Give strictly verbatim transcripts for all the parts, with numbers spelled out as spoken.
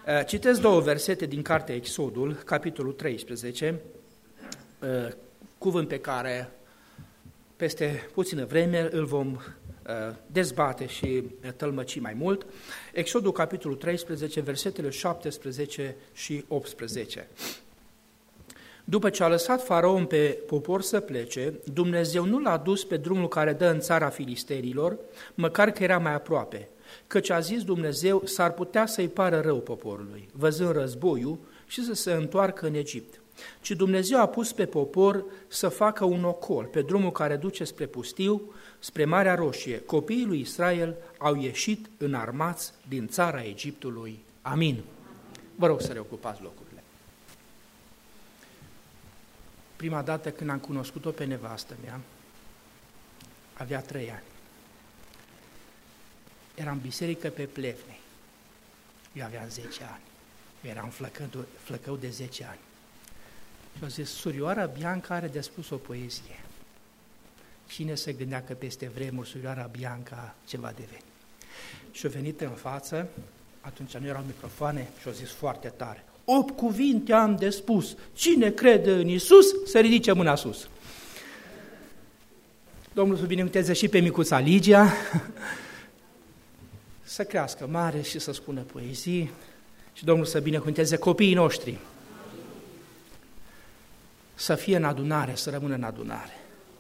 Citesc două versete din cartea Exodul, capitolul treisprezece, cuvânt pe care peste puțină vreme îl vom dezbate și tălmăci mai mult. Exodul, capitolul treisprezece, versetele șaptesprezece și optsprezece. După ce a lăsat Faraon pe popor să plece, Dumnezeu nu l-a dus pe drumul care dă în țara filisterilor, măcar că era mai aproape, căci a zis Dumnezeu, s-ar putea să-i pară rău poporului, văzând războiul și să se întoarcă în Egipt. Ci Dumnezeu a pus pe popor să facă un ocol pe drumul care duce spre pustiu, spre Marea Roșie. Copiii lui Israel au ieșit înarmați din țara Egiptului. Amin. Vă rog să reocupați locurile. Prima dată când am cunoscut-o pe nevastă mea, avea trei ani. Eram în biserică pe Plevnei. Eu aveam zece ani. Eu eram flăcău, flăcău de zece ani. Și au zis, surioara Bianca are de spus o poezie. Cine se gândea că peste vremuri surioara Bianca ce va deveni? Și-a venit în față, atunci nu erau microfoane, și-a zis foarte tare, opt cuvinte am de spus, cine crede în Iisus, să ridice mâna sus. Domnul să binecuvânteze și pe micuța Ligia, să crească mare și să spună poezii, și Domnul să binecuvânteze copiii noștri, să fie în adunare, să rămână în adunare.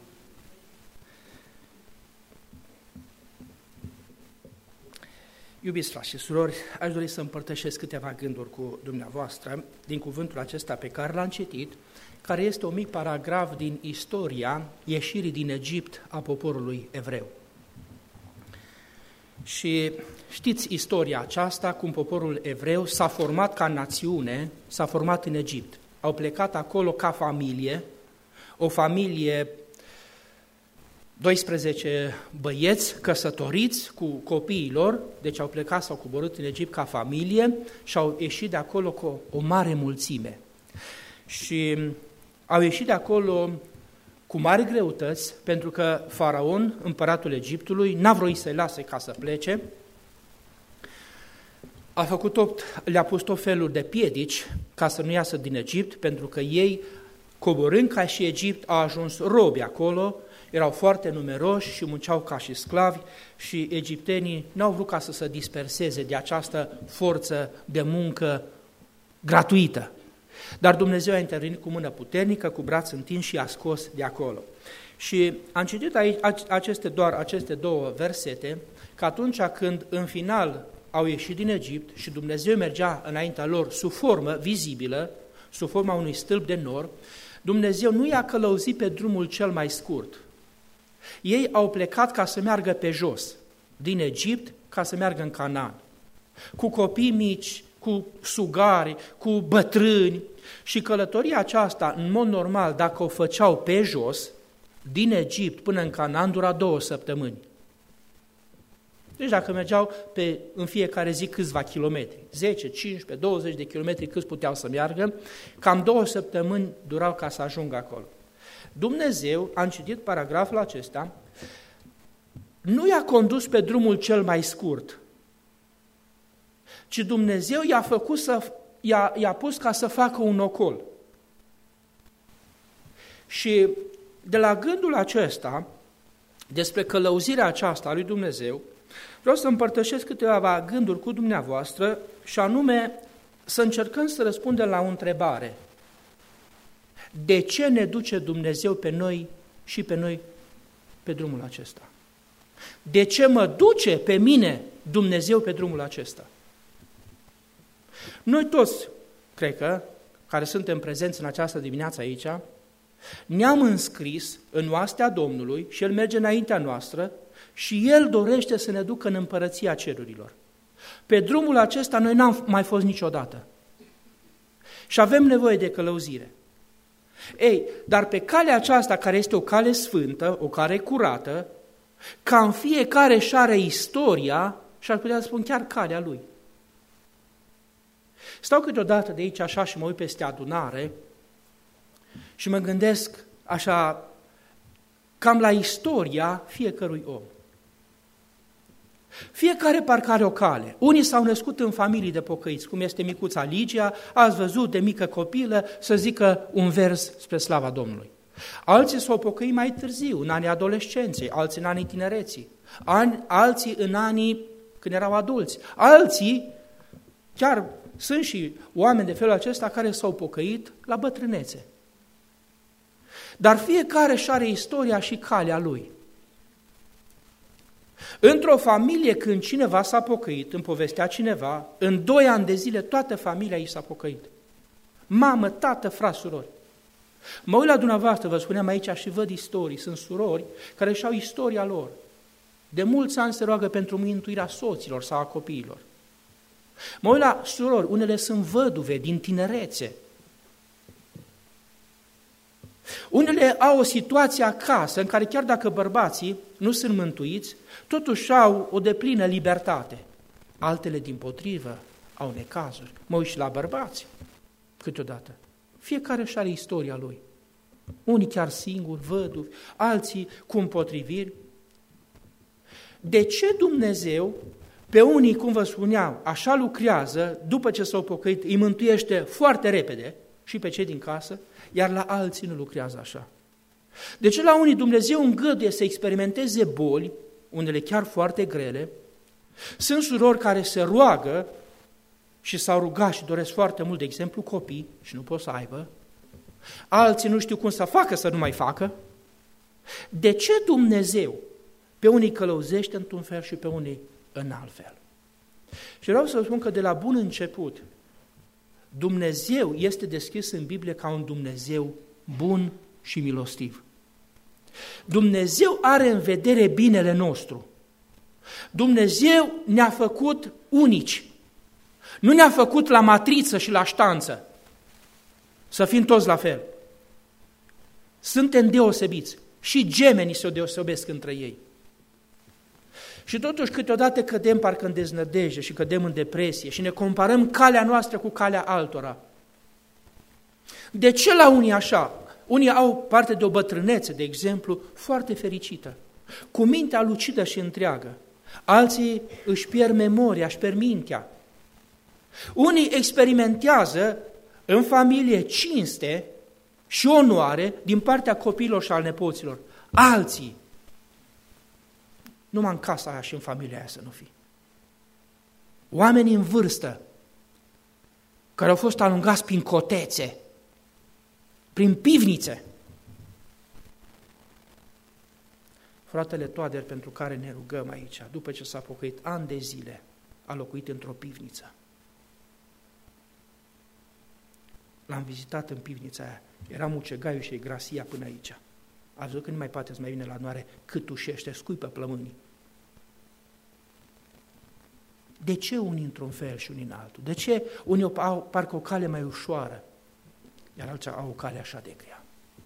Iubiți frați și surori, aș dori să împărtășesc câteva gânduri cu dumneavoastră din cuvântul acesta pe care l-am citit, care este un mic paragraf din istoria ieșirii din Egipt a poporului evreu. Și știți istoria aceasta, cum poporul evreu s-a format ca națiune, s-a format în Egipt. Au plecat acolo ca familie, o familie, doisprezece băieți căsătoriți cu copiii lor, deci au plecat, s-au coborât în Egipt ca familie și au ieșit de acolo cu o mare mulțime. Și au ieșit de acolo cu mari greutăți, pentru că Faraon, împăratul Egiptului, n-a vrut să-i lase ca să plece, a făcut tot, le-a pus tot felul de piedici ca să nu iasă din Egipt, pentru că ei, coborând ca și Egipt, au ajuns robi acolo, erau foarte numeroși și munceau ca și sclavi și egiptenii n-au vrut ca să se disperseze de această forță de muncă gratuită. Dar Dumnezeu a intervenit cu mână puternică, cu braț întins și a scos de acolo. Și am citit aici aceste, doar aceste două versete, că atunci când în final au ieșit din Egipt și Dumnezeu mergea înaintea lor sub formă vizibilă, sub forma unui stâlp de nor, Dumnezeu nu i-a călăuzit pe drumul cel mai scurt. Ei au plecat ca să meargă pe jos, din Egipt, ca să meargă în Canaan, cu copii mici, cu sugari, cu bătrâni, și călătoria aceasta, în mod normal, dacă o făceau pe jos, din Egipt până în Canaan, dura două săptămâni. Deci dacă mergeau pe, în fiecare zi câțiva kilometri, zece, cincisprezece, douăzeci de kilometri câți puteau să meargă, cam două săptămâni durau ca să ajungă acolo. Dumnezeu, am citit paragraful acesta, nu i-a condus pe drumul cel mai scurt, ci Dumnezeu i-a făcut să, i-a, i-a pus ca să facă un ocol. Și de la gândul acesta, despre călăuzirea aceasta a lui Dumnezeu, vreau să împărtășesc câteva gânduri cu dumneavoastră și anume să încercăm să răspundem la o întrebare. De ce ne duce Dumnezeu pe noi și pe noi pe drumul acesta? De ce mă duce pe mine Dumnezeu pe drumul acesta? Noi toți, cred că, care suntem prezenți în această dimineață aici, ne-am înscris în oastea Domnului și El merge înaintea noastră și El dorește să ne ducă în împărăția cerurilor. Pe drumul acesta noi n-am mai fost niciodată și avem nevoie de călăuzire. Ei, dar pe calea aceasta, care este o cale sfântă, o cale curată, cam fiecare își are istoria și ar putea să spun chiar calea lui. Stau câteodată de aici așa și mă uit peste adunare și mă gândesc așa cam la istoria fiecărui om. Fiecare parcă are o cale. Unii s-au născut în familii de pocăiți, cum este micuța Ligia, ați văzut de mică copilă să zică un vers spre slava Domnului. Alții s-au pocăit mai târziu, în anii adolescenței, alții în anii tinereții, alții în anii când erau adulți, alții, chiar sunt și oameni de felul acesta care s-au pocăit la bătrânețe. Dar fiecare își are istoria și calea lui. Într-o familie, când cineva s-a pocăit, îmi povestea cineva, în doi ani de zile toată familia i s-a pocăit. Mamă, tată, frați, surori. Mă uit la dumneavoastră, vă spuneam aici și văd istorii, sunt surori care își au istoria lor. De mulți ani se roagă pentru mântuirea soților sau a copiilor. Mă uit la surori, unele sunt văduve din tinerețe. Unele au o situație acasă în care chiar dacă bărbații nu sunt mântuiți, totuși au o deplină libertate. Altele, dimpotrivă, au necazuri. Mă uit și la bărbați câteodată. Fiecare își are istoria lui. Unii chiar singuri, văduvi, alții cu împotriviri. De ce Dumnezeu, pe unii, cum vă spuneam, așa lucrează, după ce s-au pocăit, îi mântuiește foarte repede și pe cei din casă, iar la alții nu lucrează așa? De ce la unii Dumnezeu îngăduie să experimenteze boli, unele chiar foarte grele? Sunt surori care se roagă și s-au rugat și doresc foarte mult, de exemplu, copii și nu pot să aibă. Alții nu știu cum să facă să nu mai facă. De ce Dumnezeu pe unii călăuzește într-un fel și pe unii în alt fel? Și vreau să vă spun că de la bun început Dumnezeu este descris în Biblie ca un Dumnezeu bun și milostiv. Dumnezeu are în vedere binele nostru. Dumnezeu ne-a făcut unici. Nu ne-a făcut la matriță și la ștanță, să fim toți la fel. Suntem deosebiți și gemenii se deosebesc între ei. Și totuși câteodată cădem parcă în deznădejde și cădem în depresie și ne comparăm calea noastră cu calea altora. De ce la unii așa? Unii au parte de o bătrânețe, de exemplu, foarte fericită, cu mintea lucidă și întreagă. Alții își pierd memoria, își pierd mintea. Unii experimentează în familie cinste și onoare din partea copiilor și al nepoților. Alții, numai în casa aia și în familia aia să nu fie. Oamenii în vârstă, care au fost alungați prin cotețe, prin pivnițe. Fratele Toader, pentru care ne rugăm aici, după ce s-a pocăit ani de zile, a locuit într-o pivniță. L-am vizitat în pivnița aia. Era mucegaiul și grasia până aici. A văzut că nu mai poate să mai vine la adunare, cât ușește, scuipă plămânii. De ce unii într-un fel și unii în altul? De ce unii au parcă o cale mai ușoară, iar alții au o cale așa de grea?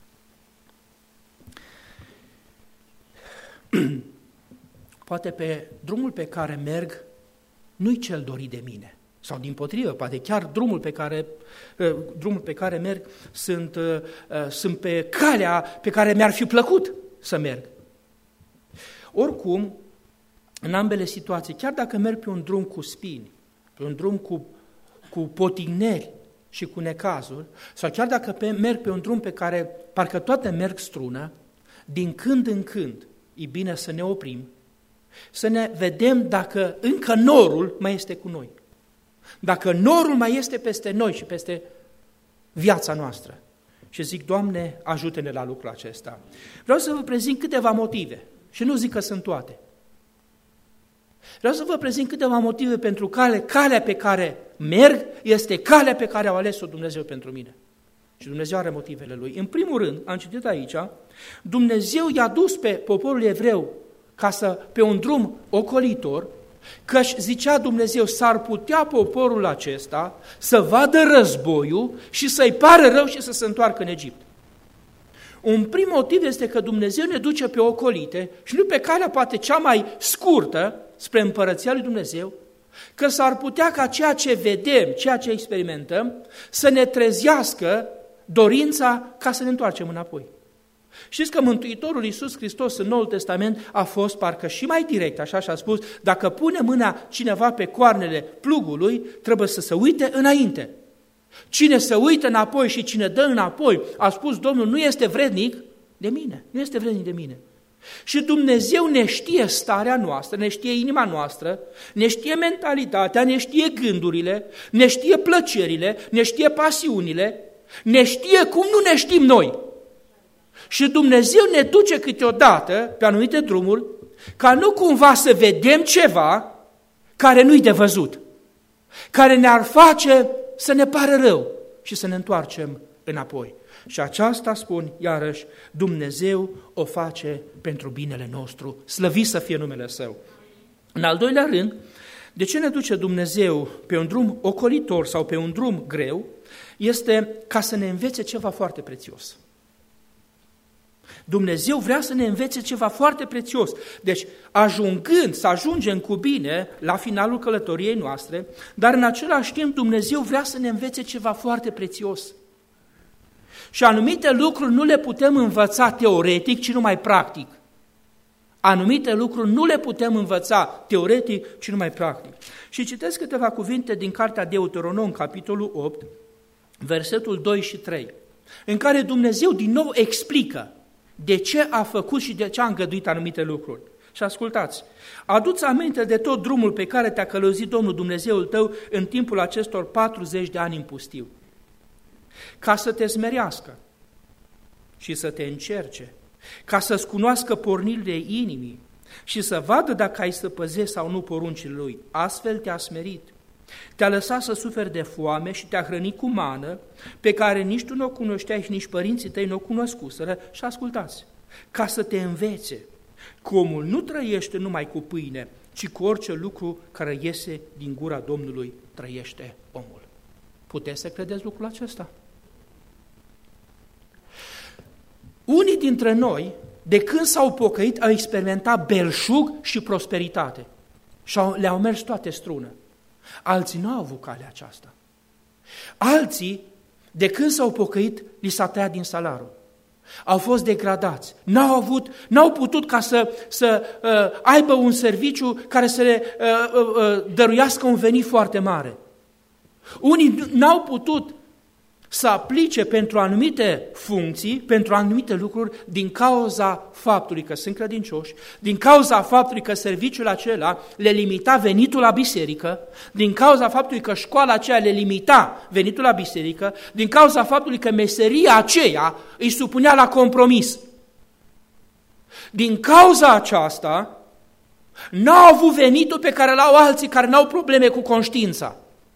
Poate pe drumul pe care merg nu-i cel dorit de mine. Sau dimpotrivă, poate chiar drumul pe care, drumul pe care merg sunt, sunt pe calea pe care mi-ar fi plăcut să merg. Oricum, în ambele situații, chiar dacă merg pe un drum cu spini, pe un drum cu, cu potigneri și cu necazuri, sau chiar dacă pe, merg pe un drum pe care parcă toate merg strună, din când în când e bine să ne oprim, să ne vedem dacă încă norul mai este cu noi. Dacă norul mai este peste noi și peste viața noastră. Și zic, Doamne, ajută-ne la lucrul acesta. Vreau să vă prezint câteva motive și nu zic că sunt toate. Vreau să vă prezint câteva motive pentru care calea pe care merg este calea pe care au ales-o Dumnezeu pentru mine. Și Dumnezeu are motivele Lui. În primul rând, am citit aici, Dumnezeu i-a dus pe poporul evreu ca să, pe un drum ocolitor, căci zicea Dumnezeu, s-ar putea poporul acesta să vadă războiul și să-i pară rău și să se întoarcă în Egipt. Un prim motiv este că Dumnezeu ne duce pe ocolite și nu pe calea poate cea mai scurtă spre împărăția lui Dumnezeu, că s-ar putea ca ceea ce vedem, ceea ce experimentăm, să ne trezească dorința ca să ne întoarcem înapoi. Știți că Mântuitorul Iisus Hristos în Noul Testament a fost parcă și mai direct, așa și-a spus, dacă pune mâna cineva pe coarnele plugului, trebuie să se uite înainte. Cine se uită înapoi și cine dă înapoi, a spus Domnul, nu este vrednic de mine, nu este vrednic de mine. Și Dumnezeu ne știe starea noastră, ne știe inima noastră, ne știe mentalitatea, ne știe gândurile, ne știe plăcerile, ne știe pasiunile, ne știe cum nu ne știm noi. Și Dumnezeu ne duce câteodată pe anumite drumuri ca nu cumva să vedem ceva care nu-i de văzut, care ne-ar face să ne pară rău și să ne întoarcem înapoi. Și aceasta, spun iarăși, Dumnezeu o face pentru binele nostru, slăvit să fie numele Său. În al doilea rând, de ce ne duce Dumnezeu pe un drum ocolitor sau pe un drum greu? Este ca să ne învețe ceva foarte prețios. Dumnezeu vrea să ne învețe ceva foarte prețios. Deci, ajungând să ajungem cu bine la finalul călătoriei noastre, dar în același timp Dumnezeu vrea să ne învețe ceva foarte prețios. Și anumite lucruri nu le putem învăța teoretic, ci numai practic. Anumite lucruri nu le putem învăța teoretic, ci numai practic. Și citesc câteva cuvinte din cartea Deuteronom, capitolul opt, versetul doi și trei, în care Dumnezeu din nou explică de ce a făcut și de ce a îngăduit anumite lucruri. Și ascultați, adu-ți aminte de tot drumul pe care te-a călăuzit Domnul Dumnezeul tău în timpul acestor patruzeci de ani în pustiu, ca să te smerească și să te încerce, ca să-ți cunoască pornirile inimii și să vadă dacă ai să păzești sau nu poruncile Lui. Astfel te-a smerit, te-a lăsat să suferi de foame și te-a hrănit cu mană, pe care nici tu nu o cunoșteai și nici părinții tăi nu o cunoscuseră. Și ascultați, ca să te învețe că omul nu trăiește numai cu pâine, ci cu orice lucru care iese din gura Domnului trăiește omul. Puteți să credeți lucrul acesta? Unii dintre noi, de când s-au pocăit, au experimentat belșug și prosperitate și le-au mers toate strună. Alții nu au avut calea aceasta. Alții, de când s-au pocăit, li s-a tăiat din salariu. Au fost degradați. N-au avut, n-au putut ca să, să uh, aibă un serviciu care să le uh, uh, dăruiască un venit foarte mare. Unii n-au putut să aplice pentru anumite funcții, pentru anumite lucruri, din cauza faptului că sunt credincioși, din cauza faptului că serviciul acela le limita venitul la biserică, din cauza faptului că școala aceea le limita venitul la biserică, din cauza faptului că meseria aceea îi supunea la compromis. Din cauza aceasta, n-au avut venitul pe care l-au alții care n-au probleme cu conștiința.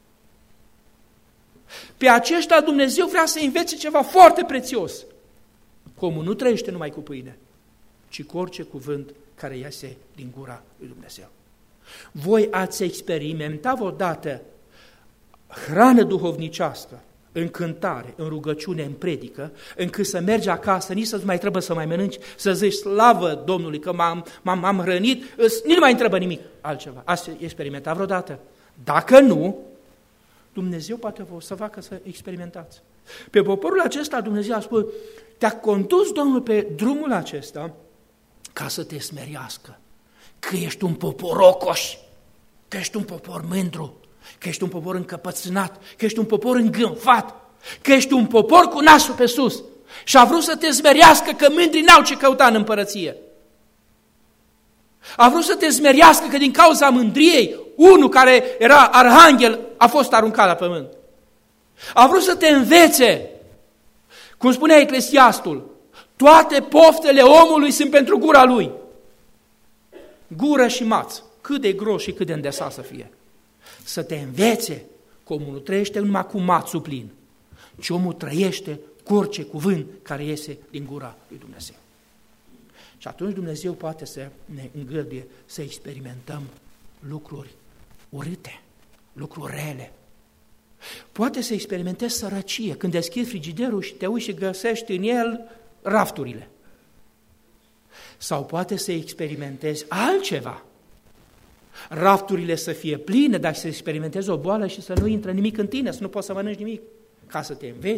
Pe aceștia Dumnezeu vrea să învețe ceva foarte prețios. Că omul nu trăiește numai cu pâine, ci cu orice cuvânt care iese din gura lui Dumnezeu. Voi ați experimentat odată hrană duhovnicească, în cântare, în rugăciune, în predică, încât să mergi acasă, nici să-ți mai trebuie să mai mănânci, să zici slavă Domnului că m-am, m-am, m-am hrănit, nici nu mai întrebă nimic altceva. Ați experimentat vreodată? Dacă nu, Dumnezeu poate vă să facă să experimentați. Pe poporul acesta Dumnezeu a spus, te-a condus Domnul pe drumul acesta ca să te smerească, că ești un popor ocoș, că ești un popor mândru, că ești un popor încăpățânat, că ești un popor îngânfat, că ești un popor cu nasul pe sus și a vrut să te smerească că mândrii n-au ce căuta în împărăție. A vrut să te smerească că din cauza mândriei, unul care era arhanghel a fost aruncat la pământ. A vrut să te învețe, cum spunea Eclesiastul, toate poftele omului sunt pentru gura lui. Gură și maț, cât de gros și cât de îndesat să fie. Să te învețe că omul nu trăiește numai cu mațul plin, ci omul trăiește cu orice cuvânt care iese din gura lui Dumnezeu. Și atunci Dumnezeu poate să ne îngăduie să experimentăm lucruri urâte, lucruri rele. Poate să experimentezi sărăcie când deschizi frigiderul și te uiți și găsești în el rafturile. Sau poate să experimentezi altceva. Rafturile să fie pline, dar să experimentezi o boală și să nu intre nimic în tine, să nu poți să mănânci nimic. Ca să te învețe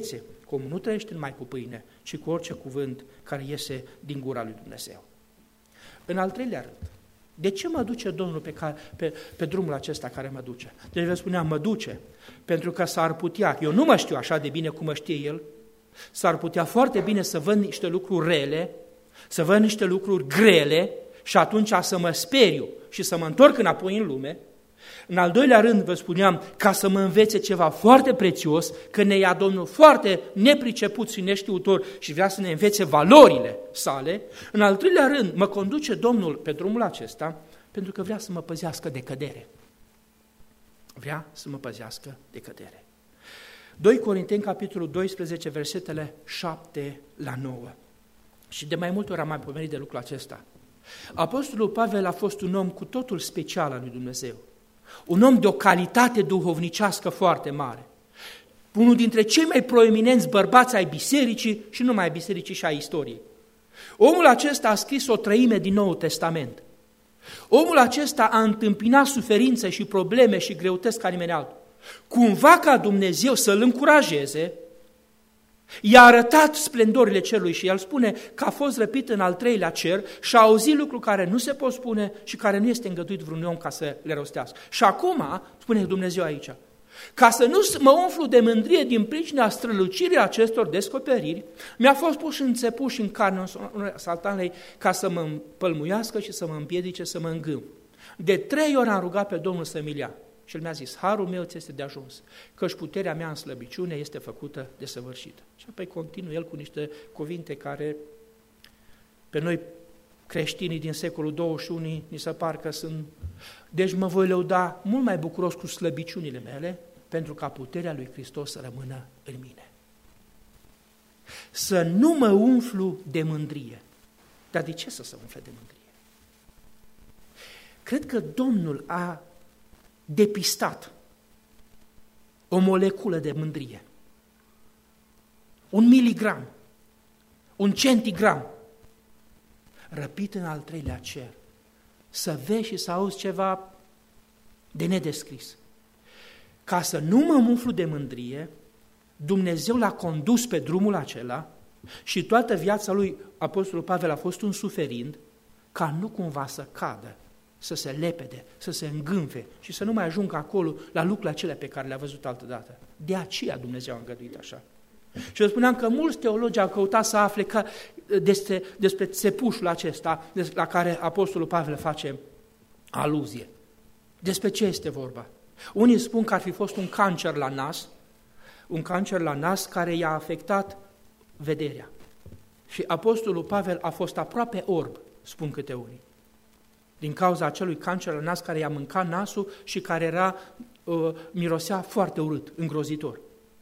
că omul nu trăiește numai cu pâine, ci cu orice cuvânt care iese din gura lui Dumnezeu. În al treilea rând, de ce mă duce Domnul pe, care, pe, pe drumul acesta care mă duce? Deci vă spuneam, mă duce, pentru că s-ar putea, eu nu mă știu așa de bine cum mă știe El, s-ar putea foarte bine să văd niște lucruri rele, să văd niște lucruri grele și atunci să mă speriu și să mă întorc înapoi în lume. În al doilea rând, vă spuneam, ca să mă învețe ceva foarte prețios, că ne ia Domnul foarte nepriceput și neștiutor și vrea să ne învețe valorile sale. În al treilea rând, mă conduce Domnul pe drumul acesta pentru că vrea să mă păzească de cădere. Vrea să mă păzească de cădere. doi Corinteni, capitolul doisprezece, versetele șapte la nouă. Și de mai multe ori am mai pomenit de lucrul acesta. Apostolul Pavel a fost un om cu totul special al lui Dumnezeu. Un om de o calitate duhovnicească foarte mare. Unul dintre cei mai proeminenți bărbați ai bisericii și nu numai ai bisericii și ai istoriei. Omul acesta a scris o treime din Noul Testament. Omul acesta a întâmpinat suferințe și probleme și greutăți ca nimeni altul. Cumva ca Dumnezeu să-l încurajeze, i-a arătat splendorile cerului și el spune că a fost răpit în al treilea cer și a auzit lucruri care nu se pot spune și care nu este îngăduit vreun om ca să le rostească. Și acum, spune Dumnezeu aici, ca să nu mă umflu de mândrie din pricina strălucirii acestor descoperiri, mi-a fost pus înțepuș în carne saltanei ca să mă împălmuiască și să mă împiedice, să mă îngâm. De trei ori am rugat pe Domnul să-mi ia. Și el mi-a zis, harul meu ți este de ajuns, căci puterea mea în slăbiciune este făcută de săvârșită. Și apoi continuă el cu niște cuvinte care pe noi creștinii din secolul douăzeci și unu ni se par că sunt... Deci mă voi lăuda mult mai bucuros cu slăbiciunile mele, pentru ca puterea lui Hristos să rămână în mine. Să nu mă umflu de mândrie. Dar de ce să se umfle de mândrie? Cred că Domnul a depistat o moleculă de mândrie, un miligram, un centigram, răpit în al treilea cer, să vezi și să auzi ceva de nedescris. Ca să nu mă umflu de mândrie, Dumnezeu l-a condus pe drumul acela și toată viața lui, Apostolul Pavel, a fost un suferind, ca nu cumva să cadă, să se lepede, să se îngânfe și să nu mai ajungă acolo la lucrurile acelea pe care le-a văzut altădată. De aceea Dumnezeu a îngăduit așa. Și eu spuneam că mulți teologi au căutat să afle că, despre, despre țepușul acesta la care Apostolul Pavel face aluzie. Despre ce este vorba? Unii spun că ar fi fost un cancer la nas, un cancer la nas care i-a afectat vederea. Și Apostolul Pavel a fost aproape orb, spun câte unii, din cauza acelui cancer la nas care i-a mâncat nasul și care era, uh, mirosea foarte urât, îngrozitor.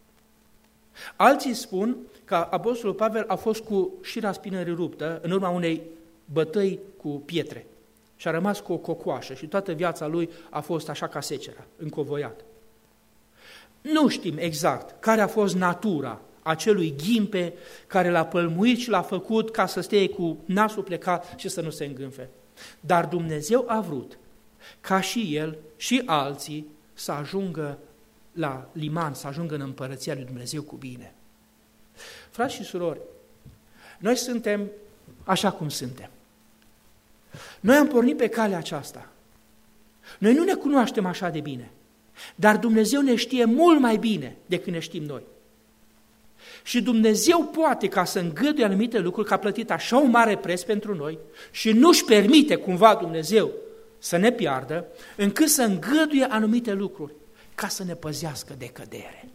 Alții spun că Apostolul Pavel a fost cu șira spinării ruptă în urma unei bătăi cu pietre și a rămas cu o cocoașă și toată viața lui a fost așa ca secera, încovoiat. Nu știm exact care a fost natura acelui ghimpe care l-a pălmuit și l-a făcut ca să stea cu nasul plecat și să nu se îngânfe. Dar Dumnezeu a vrut ca și el și alții să ajungă la liman, să ajungă în împărăția lui Dumnezeu cu bine. Frați și surori, noi suntem așa cum suntem. Noi am pornit pe calea aceasta. Noi nu ne cunoaștem așa de bine, dar Dumnezeu ne știe mult mai bine decât ne știm noi. Și Dumnezeu poate ca să îngăduie anumite lucruri, că a plătit așa un mare preț pentru noi și nu-și permite cumva Dumnezeu să ne piardă, încât să îngăduie anumite lucruri ca să ne păzească de cădere.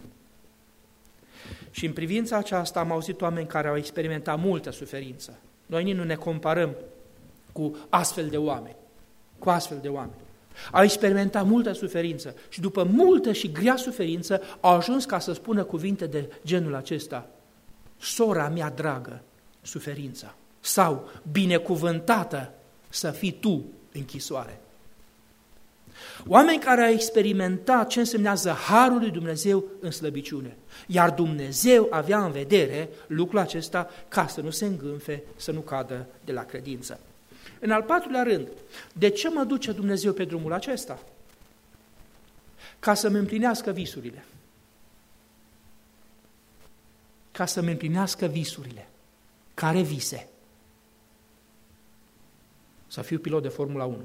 Și în privința aceasta am auzit oameni care au experimentat multă suferință. Noi nici nu ne comparăm cu astfel de oameni, cu astfel de oameni. Au experimentat multă suferință și după multă și grea suferință au ajuns ca să spună cuvinte de genul acesta: sora mea dragă, suferința, sau binecuvântată să fii tu închisoare. Oameni care au experimentat ce însemnează harul lui Dumnezeu în slăbiciune, iar Dumnezeu avea în vedere lucrul acesta ca să nu se îngânfe, să nu cadă de la credință. În al patrulea rând, de ce mă duce Dumnezeu pe drumul acesta? Ca să-mi împlinească visurile. ca să-mi împlinească visurile. Care vise? Să fiu pilot de Formula unu.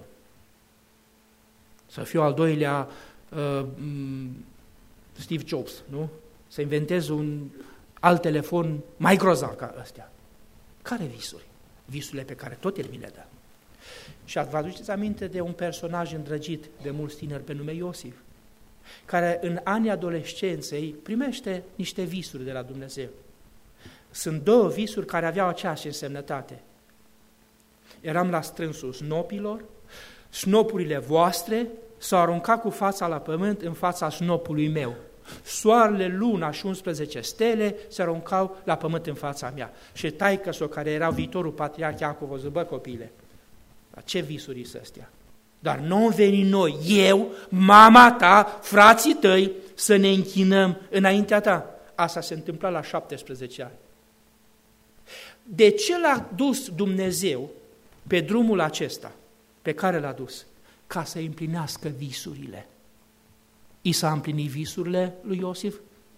Să fiu al doilea uh, Steve Jobs, nu? Să inventez un alt telefon mai grozav ca ăstea. Care visuri? Visurile pe care tot el mi le dă. Și vă aduceți aminte de un personaj îndrăgit de mulți tineri pe nume Iosif, care în anii adolescenței primește niște visuri de la Dumnezeu. Sunt două visuri care aveau aceeași însemnătate. Eram la strânsul snopilor, snopurile voastre s-au aruncat cu fața la pământ în fața snopului meu. Soarele, luna și unsprezece stele se aruncau la pământ în fața mea. Și taică-s-o, care era viitorul patriarh Iacov, o zis, bă, copile, ce visuri sunt astea? Dar nu venim noi, eu, mama ta, frații tăi, să ne închinăm înaintea ta. Asta se întâmpla la șaptesprezece ani. De ce l-a dus Dumnezeu pe drumul acesta pe care l-a dus? Ca să împlinească visurile. I s-a împlinit visurile lui Iosif?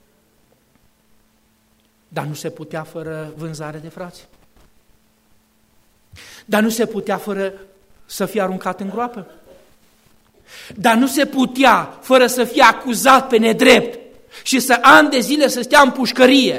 Dar nu se putea fără vânzare de frați. Dar nu se putea fără să fie aruncat în groapă. Dar nu se putea fără să fie acuzat pe nedrept și să ani de zile să stea în pușcărie.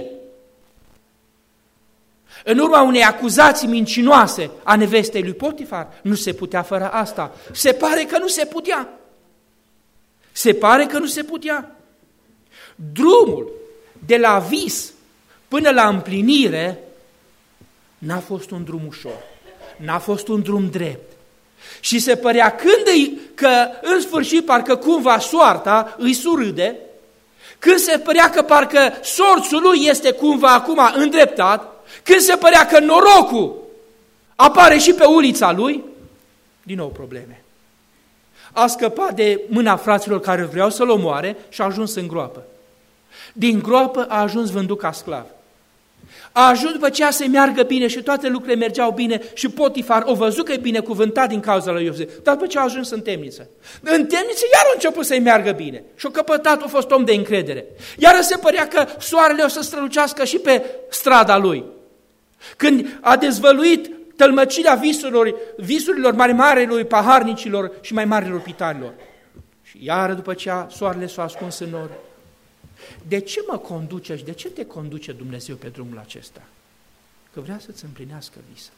În urma unei acuzații mincinoase a nevestei lui Potifar, nu se putea fără asta. Se pare că nu se putea. Se pare că nu se putea. Drumul de la vis până la împlinire n-a fost un drum ușor, n-a fost un drum drept. Și se părea când îi, că în sfârșit parcă cumva soarta îi surâde, când se părea că parcă sorțul lui este cumva acum îndreptat, când se părea că norocul apare și pe ulița lui, din nou probleme. A scăpat de mâna fraților care vreau să-l omoare și a ajuns în groapă. Din groapă a ajuns vândut ca sclav. A ajuns după aceea să-i meargă bine și toate lucrurile mergeau bine și Potifar o văzut că e binecuvântat din cauza lui Iosif. Dar după ce a ajuns în temniță. În temniță iar a început să-i meargă bine. Și-a căpătat, a fost om de încredere. Iar se părea că soarele o să strălucească și pe strada lui. Când a dezvăluit tălmăcirea visurilor, visurilor mai marilor paharnicilor și mai marilor pitanilor. Și iară după aceea soarele s-a ascuns în nori. De ce mă conduce și de ce te conduce Dumnezeu pe drumul acesta? Că vrea să-ți împlinească visul.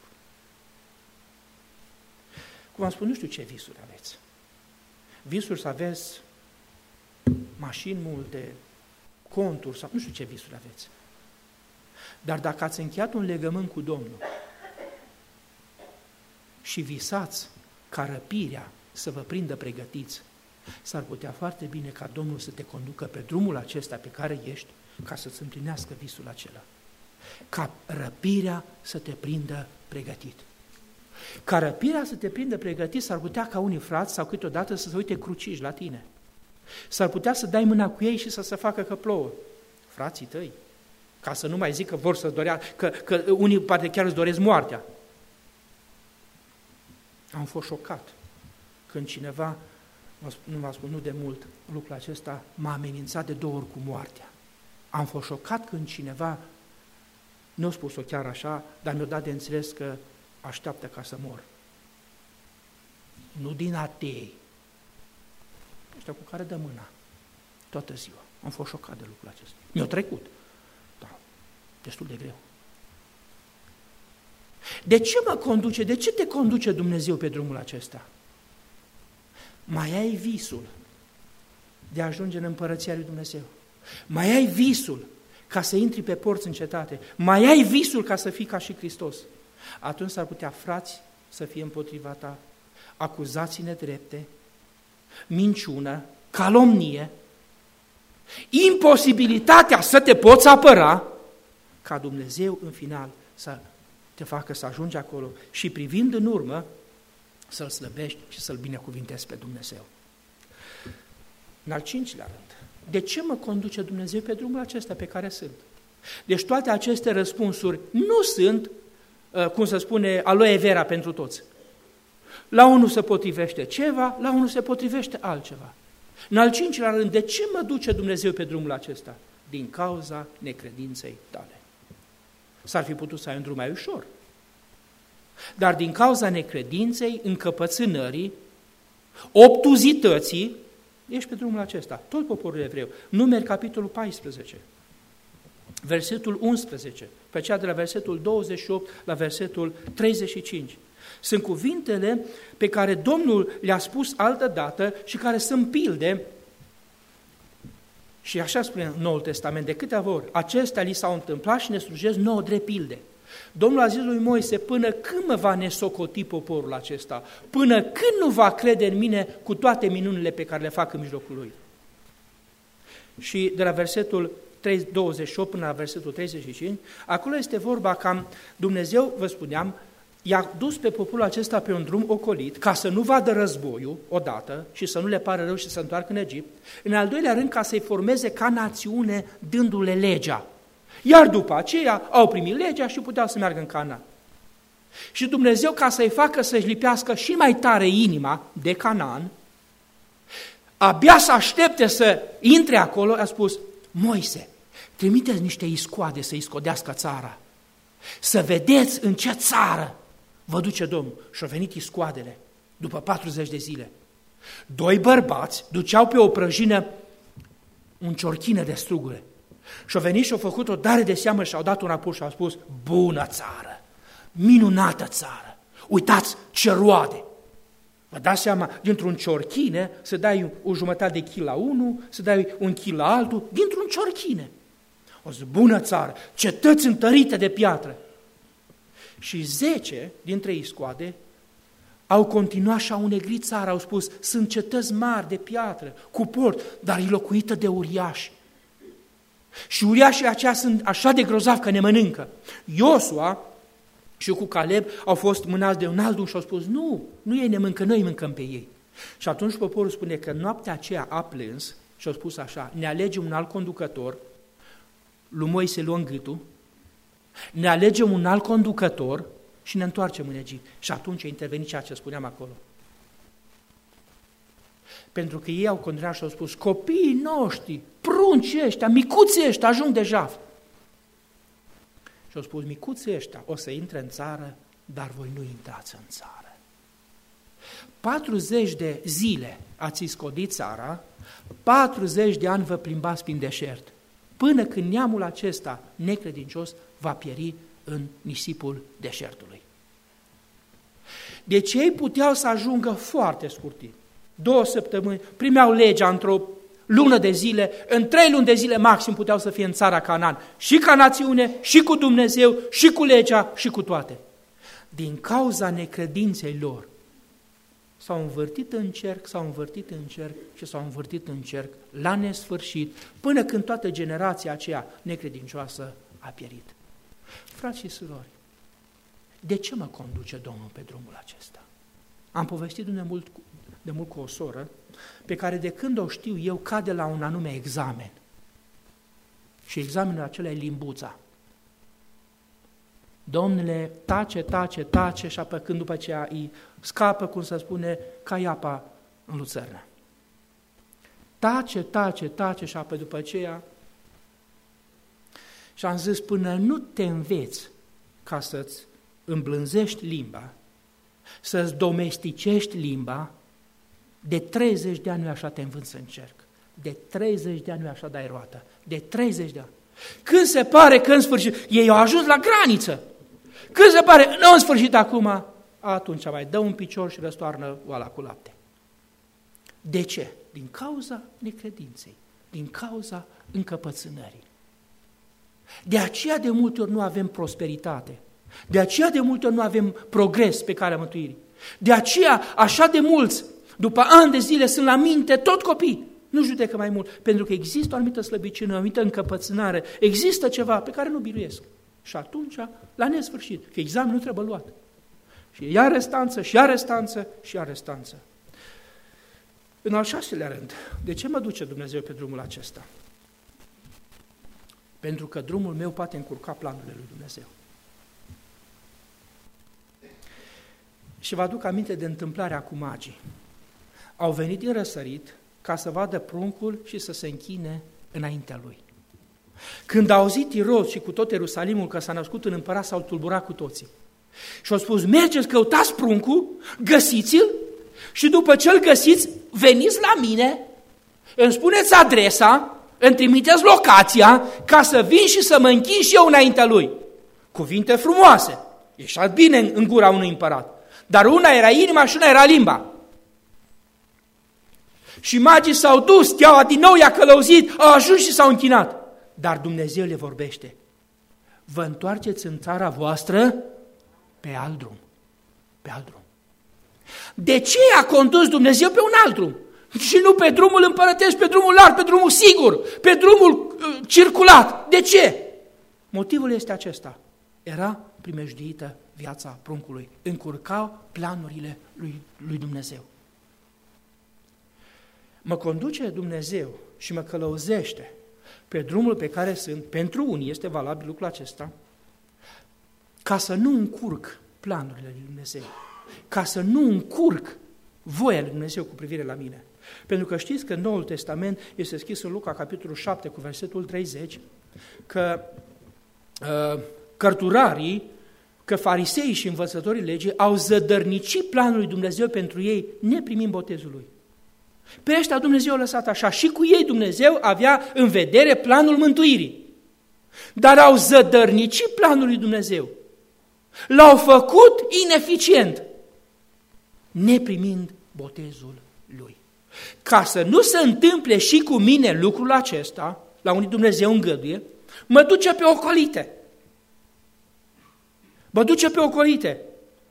Cum am spus, nu știu ce visuri aveți. Visuri să aveți mașini multe, conturi, sau nu știu ce visuri aveți. Dar dacă ați încheiat un legământ cu Domnul și visați ca răpirea să vă prindă pregătiți, s-ar putea foarte bine ca Domnul să te conducă pe drumul acesta pe care ești, ca să-ți împlinească visul acela. Ca răpirea să te prindă pregătit. Ca răpirea să te prindă pregătit, s-ar putea ca unii frați sau câteodată să se uite cruciși la tine. S-ar putea să dai mâna cu ei și să se facă că plouă. Frații tăi, ca să nu mai zic că vor să dorea, că, că unii poate chiar îți doresc moartea. Am fost șocat când cineva, nu v-am spus, nu de mult, lucrul acesta m-a amenințat de două ori cu moartea. Am fost șocat când cineva, nu a spus-o chiar așa, dar mi-a dat de înțeles că așteaptă ca să mor. Nu din atei, ăștia cu care dă mâna toată ziua. Am fost șocat de lucrul acesta. Mi-a trecut, dar destul de greu. De ce mă conduce, de ce te conduce Dumnezeu pe drumul acesta? Mai ai visul de a ajunge în împărăția lui Dumnezeu. Mai ai visul ca să intri pe porți în cetate. Mai ai visul ca să fii ca și Hristos. Atunci s-ar putea frați să fie împotriva ta, acuzații nedrepte, minciună, calomnie, imposibilitatea să te poți apăra, ca Dumnezeu în final să te facă să ajungi acolo și privind în urmă, să-L slăbești și să-L binecuvintezi pe Dumnezeu. În al cincilea rând, de ce mă conduce Dumnezeu pe drumul acesta pe care sunt? Deci toate aceste răspunsuri nu sunt, cum se spune, aloe vera pentru toți. La unul se potrivește ceva, la unul se potrivește altceva. În al cincilea rând, de ce mă duce Dumnezeu pe drumul acesta? Din cauza necredinței tale. S-ar fi putut să ai un drum mai ușor. Dar din cauza necredinței, încăpățânării, obtuzității, ești pe drumul acesta. Tot poporul evreu. Numeri, capitolul paisprezece, versetul unsprezece, pe cea de la versetul douăzeci și opt la versetul treizeci și cinci. Sunt cuvintele pe care Domnul le-a spus altădată și care sunt pilde. Și așa spune în Noul Testament, de câteva ori, acestea li s-au întâmplat și ne slujesc nouă drept pilde. Domnul a zis lui Moise, până când mă va nesocoti poporul acesta? Până când nu va crede în mine cu toate minunile pe care le fac în mijlocul lui? Și de la versetul douăzeci și opt până la versetul treizeci și cinci, acolo este vorba că Dumnezeu, vă spuneam, i-a dus pe poporul acesta pe un drum ocolit, ca să nu vadă războiul odată și să nu le pară rău și să se întoarcă în Egipt, în al doilea rând ca să-i formeze ca națiune dându-le legea. Iar după aceea au primit legea și puteau să meargă în Canaan. Și Dumnezeu, ca să-i facă să-și lipească și mai tare inima de Canaan, abia să aștepte să intre acolo, a spus, Moise, trimiteți niște iscoade să-i scodească țara, să vedeți în ce țară vă duce Domnul. Și au venit iscoadele după patruzeci de zile. Doi bărbați duceau pe o prăjină un ciorchină de strugure. Și au venit și au făcut o dare de seamă și au dat un raport și au spus, bună țară, minunată țară, uitați ce roade. Vă dați seama, dintr-un ciorchine să dai o jumătate de kil la unul, să dai un kil la altul, dintr-un ciorchine. O zi, bună țară, cetăți întărite de piatră. Și zece dintre iscoade au continuat și au înegrit țara, au spus, sunt cetăți mari de piatră, cu port, dar e locuită de uriași. Și uriașii aceia sunt așa de grozavi că ne mănâncă. Iosua și cu Caleb au fost mânați de un alt duh și au spus, nu, nu ei ne mâncă, noi mâncăm pe ei. Și atunci poporul spune că noaptea aceea a plâns și au spus așa, ne alegem un alt conducător, lui Moise luăm gâtul, ne alegem un alt conducător și ne întoarcem în Egipt. Și atunci a intervenit ceea ce spuneam acolo. Pentru că ei au condamnat și au spus, copiii noștri, prunci ăștia, micuții ăștia, ajung de jaf. Și au spus, micuții ăștia o să intre în țară, dar voi nu intrați în țară. patruzeci de zile ați iscodit țara, patruzeci de ani vă plimbați prin deșert, până când neamul acesta necredincios va pieri în nisipul deșertului. Deci ei puteau să ajungă foarte scurti. Două săptămâni, primeau legea într-o lună de zile, în trei luni de zile maxim puteau să fie în țara Canaan, și ca națiune, și cu Dumnezeu, și cu legea, și cu toate. Din cauza necredinței lor, s-au învârtit în cerc, s-au învârtit în cerc și s-au învârtit în cerc la nesfârșit, până când toată generația aceea necredincioasă a pierit. Frați și surori, de ce mă conduce Domnul pe drumul acesta? Am povestit de mult, de mult cu o soră, pe care de când o știu eu cade la un anume examen. Și examenul acela e limbuța. Domnule, tace, tace, tace și apoi când după aceea îi scapă, cum se spune, ca iapa în luțărnă. Tace, tace, tace și apoi după aceea și am zis, până nu te înveți ca să-ți îmblânzești limba, să-ți domesticești limba, de treizeci de ani nu așa te învânți în cerc. De treizeci de ani nu așa dai roată. De treizeci de ani. Când se pare că în sfârșit, ei au ajuns la graniță. Când se pare, nu în sfârșit acum, atunci mai dă un picior și răstoarnă oala cu lapte. De ce? Din cauza necredinței, din cauza încăpățânării. De aceea de multe ori nu avem prosperitate. De aceea de multe ori nu avem progres pe calea mântuirii. De aceea așa de mulți, după ani de zile, sunt la minte tot copii. Nu judecă mai mult, pentru că există o anumită slăbiciune, o anumită încăpățânare, există ceva pe care nu biruiesc. Și atunci, la nesfârșit, că examenul nu trebuie luat. Și ia restanță, și ia restanță, și ia restanță. În al șaselea rând, de ce mă duce Dumnezeu pe drumul acesta? Pentru că drumul meu poate încurca planurile lui Dumnezeu. Și vă aduc aminte de întâmplarea cu magii. Au venit din răsărit ca să vadă pruncul și să se închine înaintea lui. Când a auzit Irod și cu tot Ierusalimul că s-a născut un împărat, s-au tulburat cu toții. Și au spus, mergeți, căutați pruncul, găsiți-l și după ce îl găsiți, veniți la mine, îmi spuneți adresa, îmi trimiteți locația ca să vin și să mă închin și eu înaintea lui. Cuvinte frumoase, ieșea bine în gura unui împărat, dar una era inima și una era limba. Și magii s-au dus, steaua din nou i-a călăuzit, au ajuns și s-au închinat. Dar Dumnezeu le vorbește, vă întoarceți în țara voastră pe alt drum, pe alt drum. De ce a condus Dumnezeu pe un alt drum? Și nu pe drumul împărătesc, pe drumul larg, pe drumul sigur, pe drumul uh, circulat. De ce? Motivul este acesta. Era primejduită viața pruncului. Încurcau planurile lui, lui Dumnezeu. Mă conduce Dumnezeu și mă călăuzește pe drumul pe care sunt, pentru unii este valabil lucrul acesta, ca să nu încurc planurile lui Dumnezeu, ca să nu încurc voia lui Dumnezeu cu privire la mine. Pentru că știți că în Noul Testament este scris în Luca, capitolul șapte, cu versetul treizeci, că uh, cărturarii, că fariseii și învățătorii legii au zădărnicit planul lui Dumnezeu pentru ei, neprimind botezul lui. Pe ăștia Dumnezeu a lăsat așa și cu ei Dumnezeu avea în vedere planul mântuirii. Dar au zădărnicit planul lui Dumnezeu. L-au făcut ineficient, neprimind botezul lui. Ca să nu se întâmple și cu mine lucrul acesta, la unii Dumnezeu îngăduie, mă duce pe ocolite. Mă duce pe ocolite.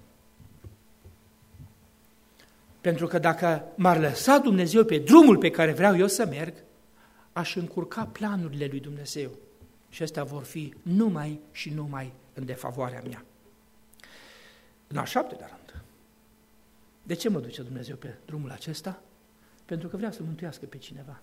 Pentru că dacă m-ar lăsa Dumnezeu pe drumul pe care vreau eu să merg, aș încurca planurile lui Dumnezeu. Și astea vor fi numai și numai în defavoarea mea. În al șaptelea rând, de ce mă duce Dumnezeu pe drumul acesta? Pentru că vrea să mântuiască pe cineva.